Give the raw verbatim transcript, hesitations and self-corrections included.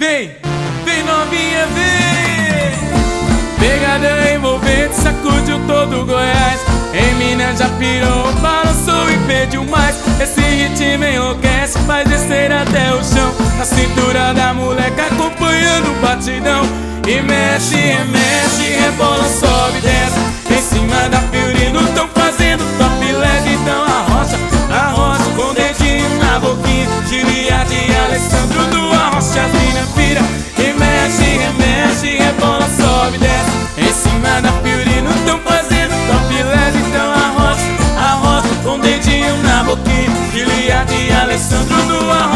Vem, vem novinha, vem. Pegadão envolvente, sacudiu todo Goiás. Em Minas já pirou, balançou e pediu mais. Esse ritmo enlouquece, faz descer até o chão. Na cintura da moleca acompanhando o batidão. E mexe, remexe, rebola, sobe, desce. Em cima da Fiorino tão fazendo top leve. Então arrocha, arrocha com o dedinho na boquinha. Giliade e Alessandro do Arrocha, as mina pira. E mexe, remexe, rebola, sobe, desce. Em cima da Fiorino tão fazendo top leve. Então arrocha, arrocha com o dedinho na boquinha. Giliade e Alessandro do Arrocha.